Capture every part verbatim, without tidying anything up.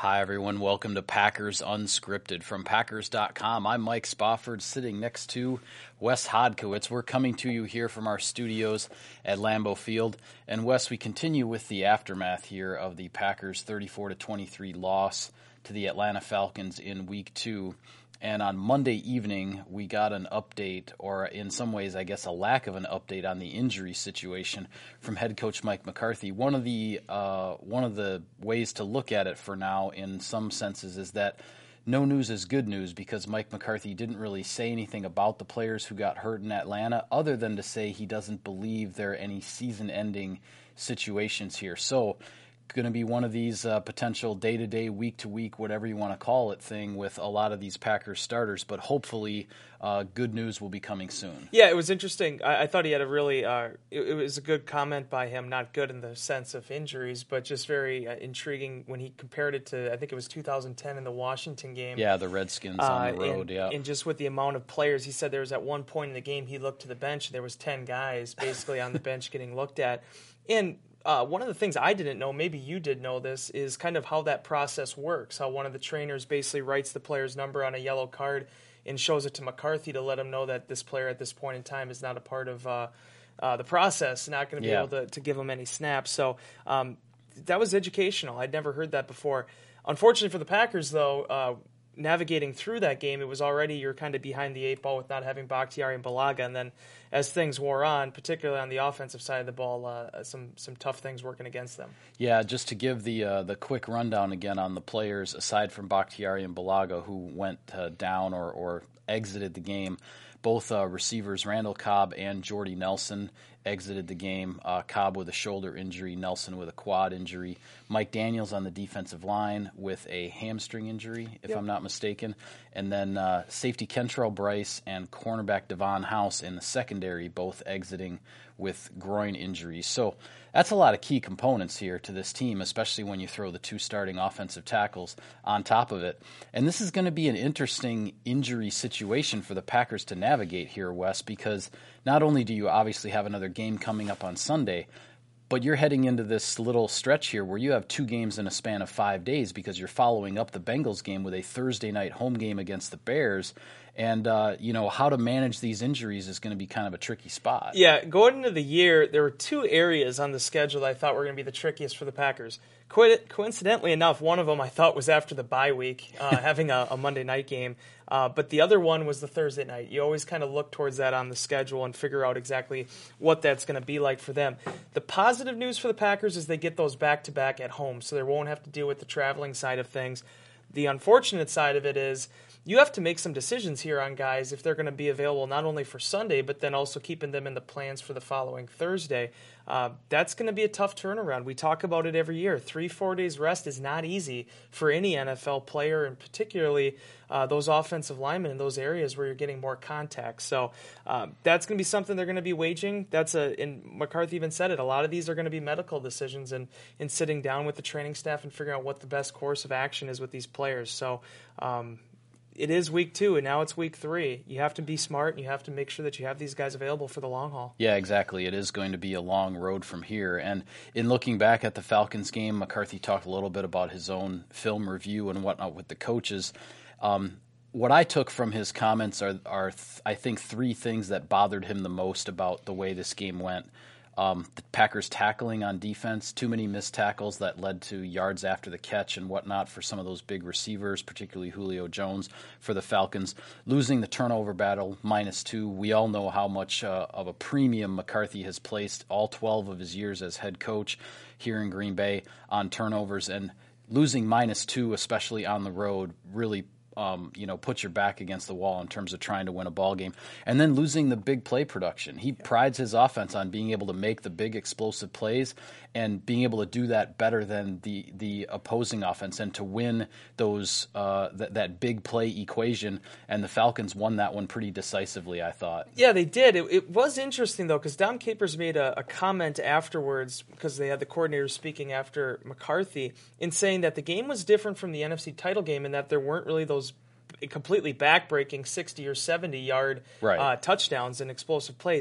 Hi, everyone. Welcome to Packers Unscripted from Packers dot com. I'm Mike Spofford, sitting next to Wes Hodkiewicz. We're coming to you here from our studios at Lambeau Field. And, Wes, we continue with the aftermath here of the Packers' thirty-four to twenty-three loss to the Atlanta Falcons in Week two. And on Monday evening, we got an update, or in some ways, I guess, a lack of an update on the injury situation from head coach Mike McCarthy. One of the uh, one of the ways to look at it for now, in some senses, is that no news is good news, because Mike McCarthy didn't really say anything about the players who got hurt in Atlanta, other than to say he doesn't believe there are any season-ending situations here. So, going to be one of these uh, potential day-to-day, week-to-week, whatever you want to call it, thing with a lot of these Packers starters, but hopefully uh, good news will be coming soon. Yeah, it was interesting. I, I thought he had a really, uh, it, it was a good comment by him, not good in the sense of injuries, but just very uh, intriguing when he compared it to, I think it was two thousand ten in the Washington game. Yeah, the Redskins uh, on the road, and, yeah. And just with the amount of players, he said there was at one point in the game, he looked to the bench, and there was ten guys basically on the bench getting looked at. And Uh, one of the things I didn't know, maybe you did know this, is kind of how that process works, how one of the trainers basically writes the player's number on a yellow card and shows it to McCarthy to let him know that this player at this point in time is not a part of uh, uh, the process, not going to be yeah. able to, to give him any snaps. So um, that was educational. I'd never heard that before. Unfortunately for the Packers, though, uh, navigating through that game, it was already you're kind of behind the eight ball with not having Bakhtiari and Balaga, and then as things wore on, particularly on the offensive side of the ball, uh, some some tough things working against them. Yeah, just to give the uh, the quick rundown again on the players, aside from Bakhtiari and Balaga, who went uh, down or, or exited the game, both uh, receivers Randall Cobb and Jordy Nelson exited the game. Uh, Cobb with a shoulder injury, Nelson with a quad injury. Mike Daniels on the defensive line with a hamstring injury, if yep. I'm not mistaken. And then uh, safety Kentrell Bryce and cornerback Devon House in the secondary, both exiting with groin injuries. So that's a lot of key components here to this team, especially when you throw the two starting offensive tackles on top of it. And this is going to be an interesting injury situation for the Packers to navigate here, Wes, because not only do you obviously have another game coming up on Sunday, but you're heading into this little stretch here where you have two games in a span of five days because you're following up the Bengals game with a Thursday night home game against the Bears. And, uh, you know, how to manage these injuries is going to be kind of a tricky spot. Yeah, going into the year, there were two areas on the schedule that I thought were going to be the trickiest for the Packers. Co- coincidentally enough, one of them I thought was after the bye week, uh, having a, a Monday night game. Uh, but the other one was the Thursday night. You always kind of look towards that on the schedule and figure out exactly what that's going to be like for them. The positive news for the Packers is they get those back-to-back at home, so they won't have to deal with the traveling side of things. The unfortunate side of it is you have to make some decisions here on guys if they're going to be available not only for Sunday, but then also keeping them in the plans for the following Thursday. Uh, that's going to be a tough turnaround. We talk about it every year. Three, four days rest is not easy for any N F L player, and particularly uh, those offensive linemen in those areas where you're getting more contact. So uh, that's going to be something they're going to be waging. That's a, and McCarthy even said it, a lot of these are going to be medical decisions and, and sitting down with the training staff and figuring out what the best course of action is with these players. So um, it is week two, and now it's week three. You have to be smart, and you have to make sure that you have these guys available for the long haul. Yeah, exactly. It is going to be a long road from here. And in looking back at the Falcons game, McCarthy talked a little bit about his own film review and whatnot with the coaches. Um, what I took from his comments are, are th- I think, three things that bothered him the most about the way this game went. Um, the Packers tackling on defense, too many missed tackles that led to yards after the catch and whatnot for some of those big receivers, particularly Julio Jones for the Falcons. Losing the turnover battle, minus two. We all know how much uh, of a premium McCarthy has placed all twelve of his years as head coach here in Green Bay on turnovers. And losing minus two, especially on the road, really Um, you know, put your back against the wall in terms of trying to win a ball game. And then losing the big play production. He prides his offense on being able to make the big explosive plays and being able to do that better than the the opposing offense and to win those uh, th- that big play equation. And the Falcons won that one pretty decisively, I thought. Yeah, they did. It, it was interesting, though, because Dom Capers made a, a comment afterwards, because they had the coordinator speaking after McCarthy, in saying that the game was different from the N F C title game and that there weren't really those completely back-breaking sixty or seventy-yard right. uh, touchdowns and explosive plays.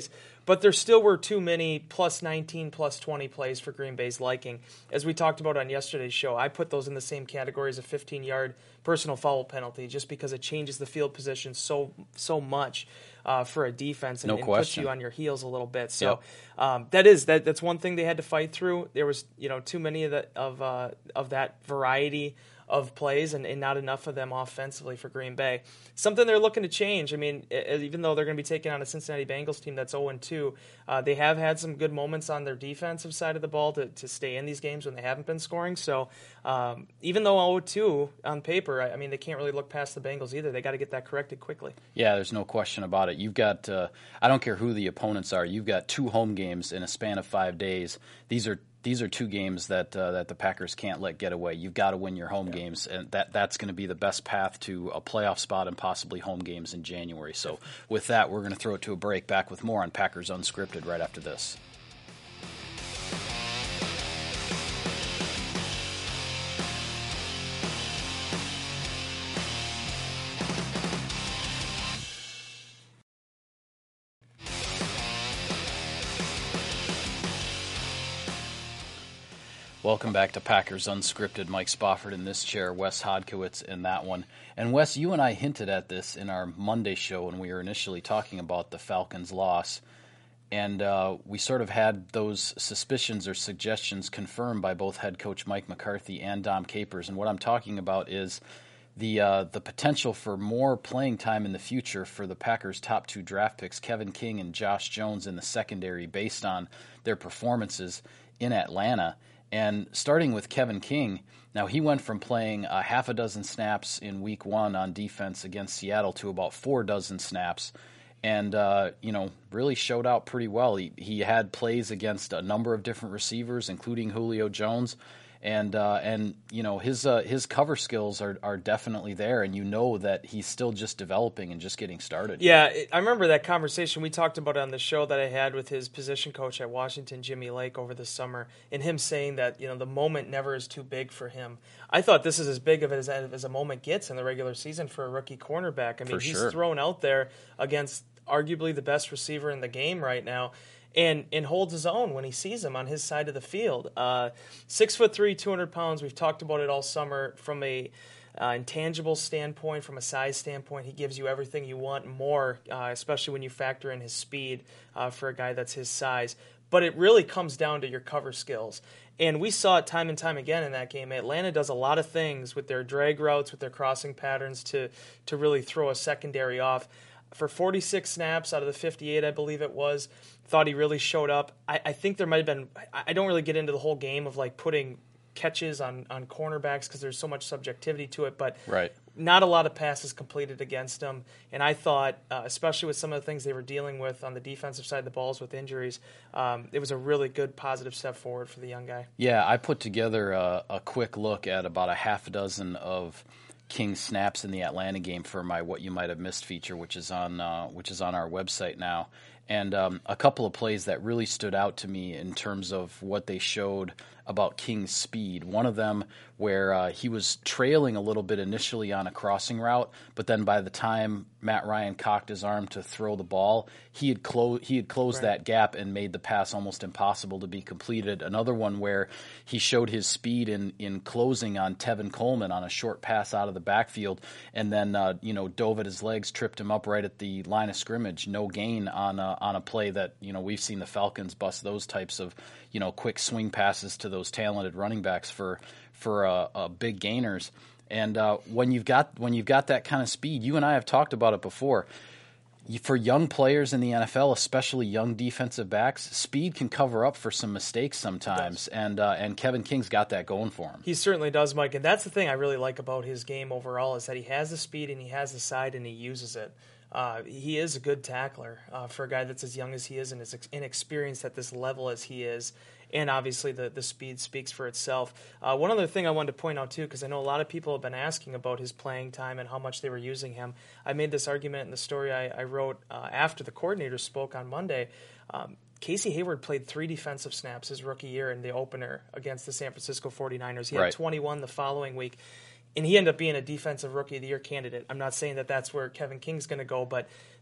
but there still were too many plus nineteen, plus twenty plays for Green Bay's liking. As we talked about on yesterday's show, I put those in the same category as a fifteen-yard personal foul penalty just because it changes the field position so so much uh, for a defense and, no and question. puts you on your heels a little bit. So yep. um, that is that that's one thing they had to fight through. There was you know too many of the, of uh, of that variety of plays and, and not enough of them offensively for Green Bay. Something they're looking to change. I mean, even though they're going to be taking on a Cincinnati Bengals team that's oh and two, uh, they have had some good moments on their defensive side of the ball to, to stay in these games when they haven't been scoring. So um, even though oh and two on paper, I, I mean, they can't really look past the Bengals either. They got to get that corrected quickly. Yeah, there's no question about it. You've got, uh, I don't care who the opponents are, you've got two home games in a span of five days. These are These are two games that uh, that the Packers can't let get away. You've got to win your home yeah. games, and that, that's going to be the best path to a playoff spot and possibly home games in January. So with that, we're going to throw it to a break. Back with more on Packers Unscripted right after this. Welcome back to Packers Unscripted. Mike Spofford in this chair, Wes Hodkiewicz in that one. And Wes, you and I hinted at this in our Monday show when we were initially talking about the Falcons' loss. And uh, we sort of had those suspicions or suggestions confirmed by both head coach Mike McCarthy and Dom Capers. And what I'm talking about is the uh, the potential for more playing time in the future for the Packers' top two draft picks, Kevin King and Josh Jones, in the secondary based on their performances in Atlanta. And starting with Kevin King, now he went from playing a half a dozen snaps in week one on defense against Seattle to about four dozen snaps, and uh, you know really showed out pretty well. He he had plays against a number of different receivers, including Julio Jones, and uh, and you know his uh, his cover skills are are definitely there, and you know that he's still just developing and just getting started. Yeah, I remember that conversation we talked about on the show that I had with his position coach at Washington, Jimmy Lake, over the summer, and him saying that you know the moment never is too big for him. I thought this is as big of it as, as a moment gets in the regular season for a rookie cornerback. I mean, for he's sure. thrown out there against arguably the best receiver in the game right now. And, and holds his own when he sees him on his side of the field. Uh, six foot three, two hundred pounds. We've talked about it all summer. From a uh, intangible standpoint, from a size standpoint, he gives you everything you want and more, uh, especially when you factor in his speed uh, for a guy that's his size. But it really comes down to your cover skills. And we saw it time and time again in that game. Atlanta does a lot of things with their drag routes, with their crossing patterns to to really throw a secondary off. For forty-six snaps out of the fifty-eight, I believe it was, thought he really showed up. I, I think there might have been – I don't really get into the whole game of, like, putting catches on, on cornerbacks because there's so much subjectivity to it, but right. not a lot of passes completed against him. And I thought, uh, especially with some of the things they were dealing with on the defensive side of the balls with injuries, um, it was a really good positive step forward for the young guy. Yeah, I put together a, a quick look at about a half a dozen of – King snaps in the Atlanta game for my What You Might Have Missed feature, which is on uh, which is on our website now. And um, a couple of plays that really stood out to me in terms of what they showed about King's speed. One of them where uh, he was trailing a little bit initially on a crossing route, but then by the time Matt Ryan cocked his arm to throw the ball, he had, clo- he had closed right. that gap and made the pass almost impossible to be completed. Another one where he showed his speed in, in closing on Tevin Coleman on a short pass out of the backfield, and then uh, you know dove at his legs, tripped him up right at the line of scrimmage. No gain on a, on a play that you know we've seen the Falcons bust those types of you know quick swing passes to those talented running backs for for uh, uh, big gainers. And uh, when you've got when you've got that kind of speed, you and I have talked about it before. You, for young players in the N F L, especially young defensive backs, speed can cover up for some mistakes sometimes, and uh, and Kevin King's got that going for him. He certainly does, Mike, and that's the thing I really like about his game overall is that he has the speed and he has the side and he uses it. Uh, he is a good tackler uh, for a guy that's as young as he is and as inexperienced at this level as he is. And obviously the, the speed speaks for itself. Uh, one other thing I wanted to point out, too, because I know a lot of people have been asking about his playing time and how much they were using him. I made this argument in the story I, I wrote uh, after the coordinator spoke on Monday. Um, Casey Hayward played three defensive snaps his rookie year in the opener against the San Francisco forty-niners. He had right. twenty-one the following week. And he ended up being a defensive rookie of the year candidate. I'm not saying that that's where Kevin King's going to go, but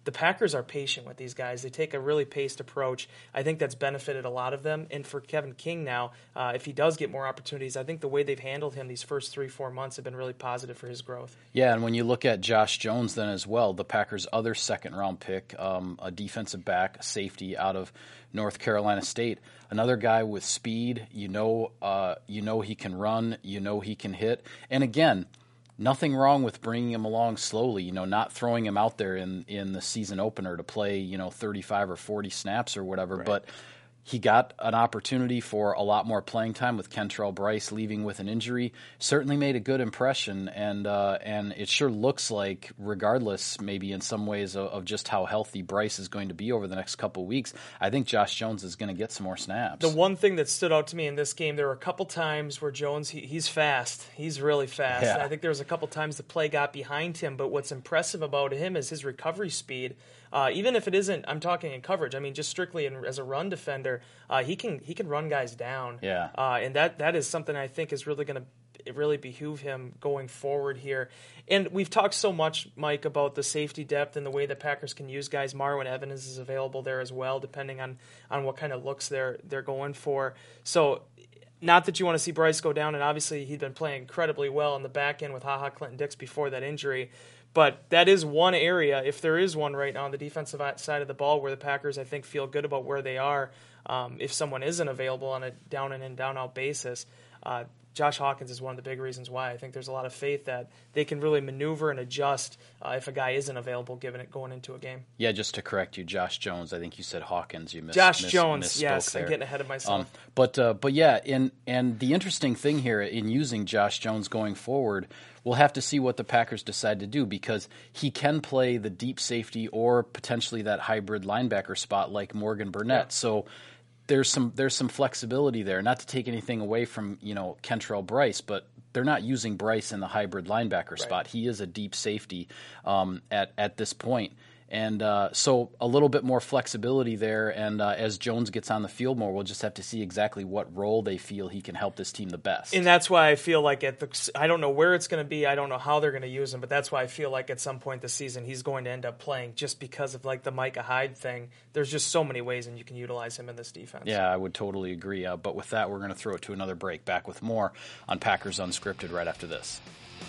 the Packers are patient with these guys. They take a really paced approach. I think that's benefited a lot of them. And for Kevin King now, uh, if he does get more opportunities, I think the way they've handled him these first three, four months have been really positive for his growth. Yeah, and when you look at Josh Jones then as well, the Packers' other second-round pick, um, a defensive back, safety out of North Carolina State, another guy with speed. You know, uh, you know he can run. You know he can hit. And again, nothing wrong with bringing him along slowly, you know, not throwing him out there in, in the season opener to play, you know, thirty-five or forty snaps or whatever. Right. But he got an opportunity for a lot more playing time with Kentrell Brice leaving with an injury. Certainly made a good impression, and uh, and it sure looks like, regardless maybe in some ways of, of just how healthy Brice is going to be over the next couple of weeks, I think Josh Jones is going to get some more snaps. The one thing that stood out to me in this game, there were a couple times where Jones, he, he's fast. He's really fast. Yeah. And I think there was a couple times the play got behind him, but what's impressive about him is his recovery speed. Uh, even if it isn't, I'm talking in coverage. I mean, just strictly in, as a run defender, uh, he can he can run guys down. Yeah. Uh, and that that is something I think is really going to really behoove him going forward here. And we've talked so much, Mike, about the safety depth and the way the Packers can use guys. Marwin Evans is available there as well, depending on, on what kind of looks they're they're going for. So, not that you want to see Brice go down, and obviously he'd been playing incredibly well in the back end with HaHa Clinton-Dix before that injury. But that is one area, if there is one right now on the defensive side of the ball, where the Packers, I think, feel good about where they are. Um, if someone isn't available on a down and in, down out basis, uh, Josh Hawkins is one of the big reasons why. I think there's a lot of faith that they can really maneuver and adjust uh, if a guy isn't available, given it going into a game. Yeah, just to correct you, Josh Jones. I think you said Hawkins. You missed Josh miss, Jones. Yes, there. I'm getting ahead of myself. Um, but uh, but yeah, in and the interesting thing here in using Josh Jones going forward, we'll have to see what the Packers decide to do, because he can play the deep safety or potentially that hybrid linebacker spot like Morgan Burnett. Yeah. So there's some there's some flexibility there. Not to take anything away from, you know, Kentrell Brice, but they're not using Brice in the hybrid linebacker right. spot. He is a deep safety um, at at this point. And uh, so a little bit more flexibility there, and uh, as Jones gets on the field more, we'll just have to see exactly what role they feel he can help this team the best. And that's why I feel like at the I don't know where it's going to be, I don't know how they're going to use him, but that's why I feel like at some point this season he's going to end up playing, just because of like the Micah Hyde thing. There's just so many ways and you can utilize him in this defense. Yeah, I would totally agree. Uh, but with that, we're going to throw it to another break. Back with more on Packers Unscripted right after this.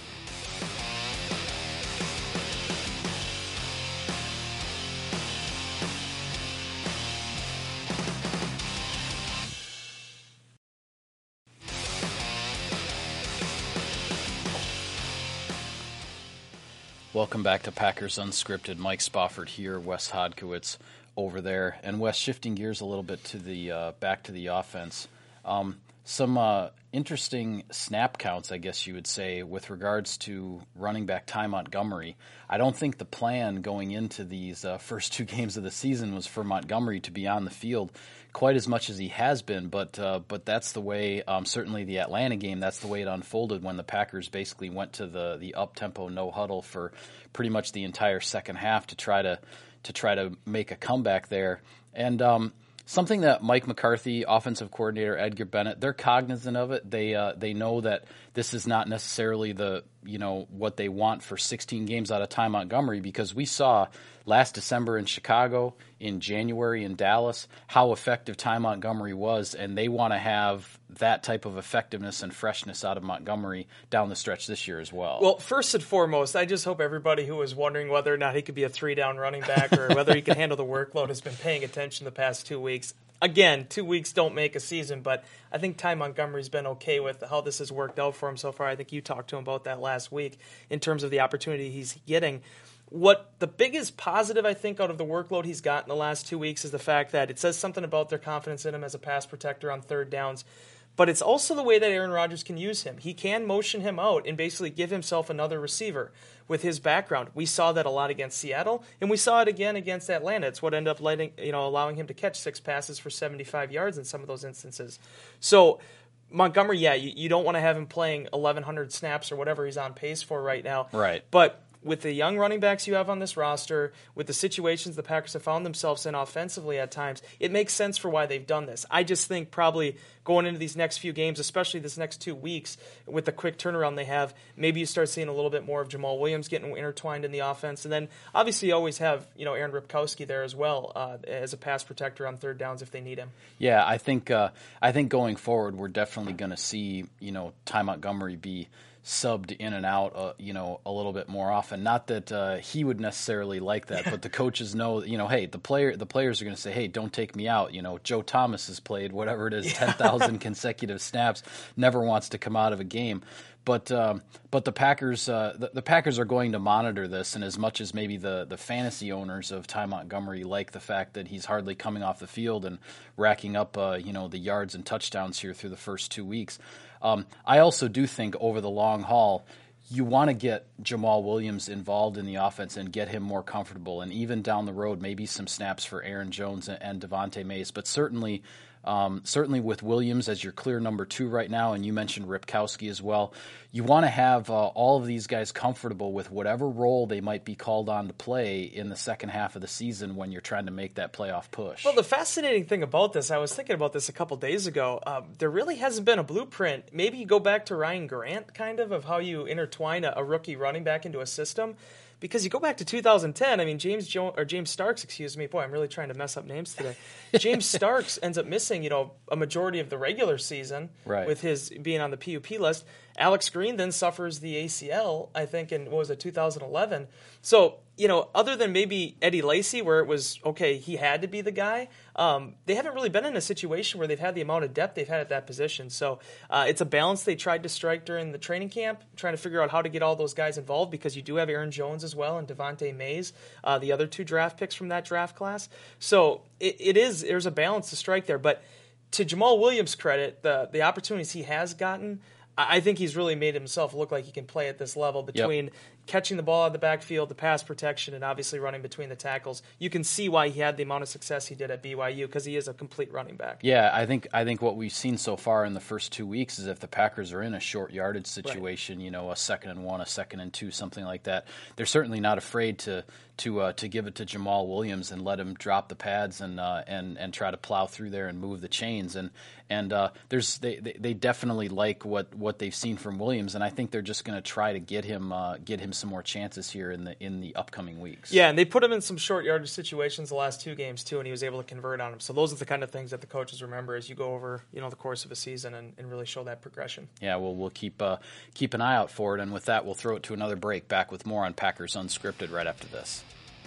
Welcome back to Packers Unscripted. Mike Spofford here, Wes Hodkiewicz over there, and Wes, shifting gears a little bit to the uh, back to the offense. Um, some uh, interesting snap counts, I guess you would say, with regards to running back Ty Montgomery. I don't think the plan going into these uh, first two games of the season was for Montgomery to be on the field quite as much as he has been, but uh, but that's the way, um, certainly the Atlanta game, that's the way it unfolded when the Packers basically went to the the up-tempo no-huddle for pretty much the entire second half to try to to try to make a comeback there. And um, something that Mike McCarthy, offensive coordinator, Edgar Bennett, they're cognizant of it. They uh, they know that this is not necessarily the you know what they want for sixteen games out of Ty Montgomery, because we saw last December in Chicago, in January in Dallas, how effective Ty Montgomery was, and they want to have that type of effectiveness and freshness out of Montgomery down the stretch this year as well. Well, first and foremost, I just hope everybody who was wondering whether or not he could be a three-down running back or whether he can handle the workload has been paying attention the past two weeks. Again, two weeks don't make a season, but I think Ty Montgomery's been okay with how this has worked out for him so far. I think you talked to him about that last week in terms of the opportunity he's getting. What the biggest positive, I think, out of the workload he's got in the last two weeks is the fact that it says something about their confidence in him as a pass protector on third downs, but it's also the way that Aaron Rodgers can use him. He can motion him out and basically give himself another receiver with his background. We saw that a lot against Seattle, and we saw it again against Atlanta. It's what ended up letting, you know, allowing him to catch six passes for seventy-five yards in some of those instances. So Montgomery, yeah, you, you don't want to have him playing eleven hundred snaps or whatever he's on pace for right now. Right. But with the young running backs you have on this roster, with the situations the Packers have found themselves in offensively at times, it makes sense for why they've done this. I just think probably going into these next few games, especially this next two weeks, with the quick turnaround they have, maybe you start seeing a little bit more of Jamal Williams getting intertwined in the offense. And then obviously you always have, you know, Aaron Ripkowski there as well uh, as a pass protector on third downs if they need him. Yeah, I think uh, I think going forward, we're definitely going to see, you know, Ty Montgomery be subbed in and out, uh, you know, a little bit more often. Not that uh, he would necessarily like that, but the coaches know, you know, hey, the player, the players are going to say, hey, don't take me out. You know, Joe Thomas has played whatever it is, yeah. ten thousand consecutive snaps, never wants to come out of a game. But um, but the Packers uh, the, the Packers are going to monitor this, and as much as maybe the, the fantasy owners of Ty Montgomery like the fact that he's hardly coming off the field and racking up uh, you know the yards and touchdowns here through the first two weeks, um, I also do think over the long haul you want to get Jamal Williams involved in the offense and get him more comfortable, and even down the road maybe some snaps for Aaron Jones and, and Devontae Mays, but certainly. Um, certainly with Williams as your clear number two right now, and you mentioned Ripkowski as well, you want to have uh, all of these guys comfortable with whatever role they might be called on to play in the second half of the season when you're trying to make that playoff push. Well, the fascinating thing about this, I was thinking about this a couple days ago, um, there really hasn't been a blueprint. Maybe you go back to Ryan Grant, kind of, of how you intertwine a, a rookie running back into a system. Because you go back to two thousand ten, I mean, James jo- or James Starks, excuse me. Boy, I'm really trying to mess up names today. James Starks ends up missing, you know, a majority of the regular season right. with his being on the P U P list. Alex Green then suffers the A C L, I think, in, what was it, two thousand eleven. So, you know, other than maybe Eddie Lacy, where it was, okay, he had to be the guy, um, they haven't really been in a situation where they've had the amount of depth they've had at that position. So uh, it's a balance they tried to strike during the training camp, trying to figure out how to get all those guys involved, because you do have Aaron Jones as well and Devontae Mays, uh, the other two draft picks from that draft class. So it, it is, there's a balance to strike there. But to Jamal Williams' credit, the the opportunities he has gotten, I think he's really made himself look like he can play at this level between yep. catching the ball out of the backfield, the pass protection, and obviously running between the tackles. You can see why he had the amount of success he did at B Y U, because he is a complete running back. Yeah, I think I think what we've seen so far in the first two weeks is if the Packers are in a short yardage situation, right. you know, a second and one, a second and two, something like that, they're certainly not afraid to to uh, to give it to Jamal Williams and let him drop the pads and uh, and and try to plow through there and move the chains. And and uh, there's they, they they definitely like what, what they've seen from Williams, and I think they're just going to try to get him uh, get him some more chances here in the in the upcoming weeks. Yeah, and they put him in some short yardage situations the last two games too, and he was able to convert on them. So those are the kind of things that the coaches remember as you go over, you know, the course of a season and, and really show that progression. Yeah, well, we'll keep uh, keep an eye out for it, and with that, we'll throw it to another break. Back with more on Packers Unscripted right after this.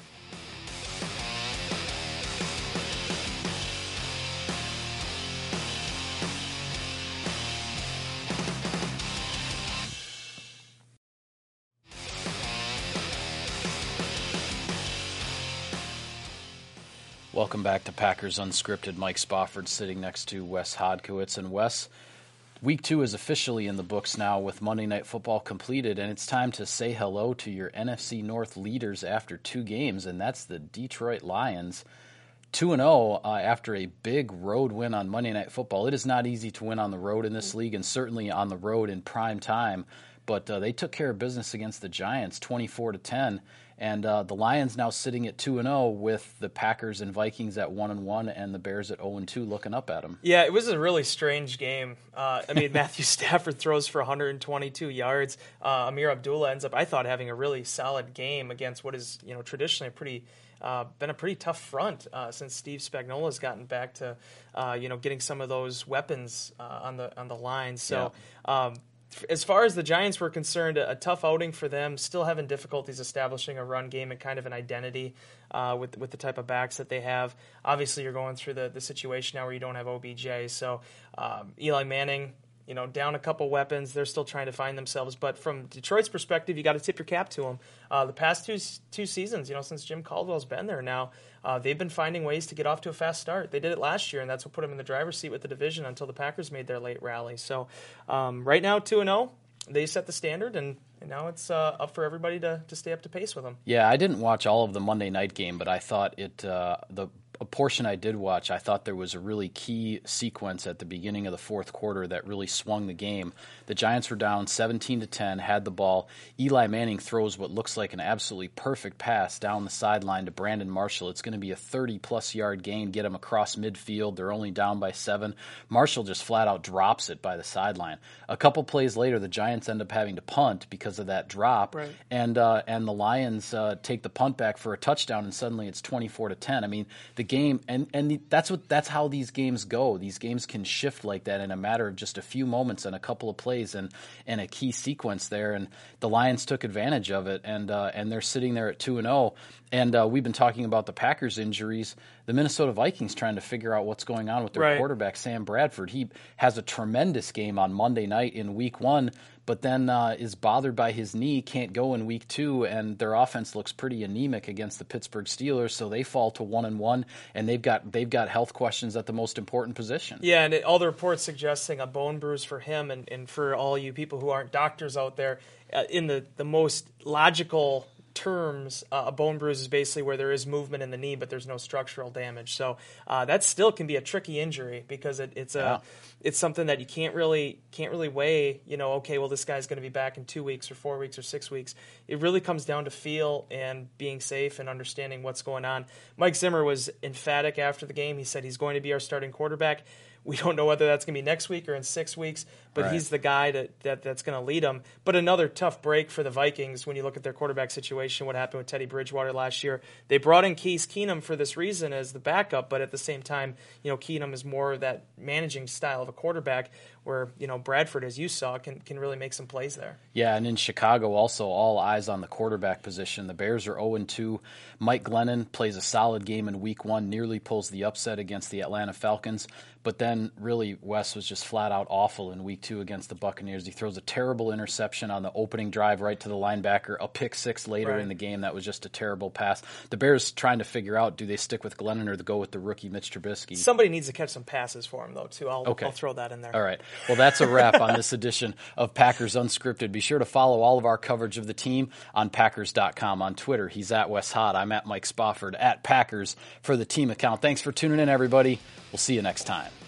Welcome back to Packers Unscripted. Mike Spofford sitting next to Wes Hodkiewicz. And Wes, week two is officially in the books now with Monday Night Football completed, and it's time to say hello to your N F C North leaders after two games, and that's the Detroit Lions. two and oh uh, after a big road win on Monday Night Football. It is not easy to win on the road in this league, and certainly on the road in prime time, but uh, they took care of business against the Giants, twenty-four to ten. And uh, the Lions now sitting at two and oh with the Packers and Vikings at one and one and the Bears at oh and two looking up at them. Yeah, it was a really strange game. Uh, I mean, Matthew Stafford throws for one hundred twenty-two yards. Uh, Amir Abdullah ends up, I thought, having a really solid game against what is, you know, traditionally a pretty uh, been a pretty tough front uh, since Steve Spagnuolo's gotten back to, uh, you know, getting some of those weapons uh, on the on the line. So. Yeah. Um, As far as the Giants were concerned, a, a tough outing for them, still having difficulties establishing a run game and kind of an identity uh, with with the type of backs that they have. Obviously, you're going through the, the situation now where you don't have O B J. So um, Eli Manning, you know, down a couple weapons. They're still trying to find themselves. But from Detroit's perspective, you got to tip your cap to them. Uh, the past two two seasons, you know, since Jim Caldwell's been there now, uh, they've been finding ways to get off to a fast start. They did it last year, and that's what put them in the driver's seat with the division until the Packers made their late rally. So um, right now, two and oh, they set the standard, and, and now it's uh, up for everybody to, to stay up to pace with them. Yeah, I didn't watch all of the Monday night game, but I thought it uh, the a portion I did watch, I thought there was a really key sequence at the beginning of the fourth quarter that really swung the game. The Giants were down seventeen to ten, had the ball. Eli Manning throws what looks like an absolutely perfect pass down the sideline to Brandon Marshall. It's going to be a thirty-plus yard gain, get him across midfield. They're only down by seven. Marshall just flat out drops it by the sideline. A couple plays later, the Giants end up having to punt because of that drop, right. and uh, and the Lions uh, take the punt back for a touchdown, and suddenly it's twenty-four to ten. I mean, the game, and and the, that's what that's how these games go. These games can shift like that in a matter of just a few moments and a couple of plays and and a key sequence there. And the Lions took advantage of it, and uh, and they're sitting there at two and zero. And uh, we've been talking about the Packers injuries. The Minnesota Vikings trying to figure out what's going on with their right. quarterback, Sam Bradford. He has a tremendous game on Monday night in week one, but then uh, is bothered by his knee, can't go in week two, and their offense looks pretty anemic against the Pittsburgh Steelers, so they fall to one and one, and they've got they've got health questions at the most important position. Yeah, and it, all the reports suggesting a bone bruise for him, and, and for all you people who aren't doctors out there, uh, in the, the most logical terms, uh, a bone bruise is basically where there is movement in the knee, but there's no structural damage. So uh, that still can be a tricky injury because it, it's a yeah. it's something that you can't really can't really weigh. You know, okay, well this guy's going to be back in two weeks or four weeks or six weeks. It really comes down to feel and being safe and understanding what's going on. Mike Zimmer was emphatic after the game. He said he's going to be our starting quarterback. We don't know whether that's going to be next week or in six weeks, but right. he's the guy that, that that's going to lead them. But another tough break for the Vikings when you look at their quarterback situation, what happened with Teddy Bridgewater last year. They brought in Case Keenum for this reason as the backup, but at the same time, you know, Keenum is more that managing style of a quarterback where, you know, Bradford, as you saw, can, can really make some plays there. Yeah, and in Chicago also, all eyes on the quarterback position. The Bears are oh and two. Mike Glennon plays a solid game in week one, nearly pulls the upset against the Atlanta Falcons. But then, really, Wes was just flat out awful in week two against the Buccaneers. He throws a terrible interception on the opening drive right to the linebacker, a pick six later right. in the game. That was just a terrible pass. The Bears trying to figure out, do they stick with Glennon or go with the rookie Mitch Trubisky? Somebody needs to catch some passes for him, though, too. I'll, okay. I'll throw that in there. All right. Well, that's a wrap on this edition of Packers Unscripted. Be sure to follow all of our coverage of the team on Packers dot com. On Twitter, he's at Wes Hott. I'm at Mike Spofford, at Packers for the team account. Thanks for tuning in, everybody. We'll see you next time.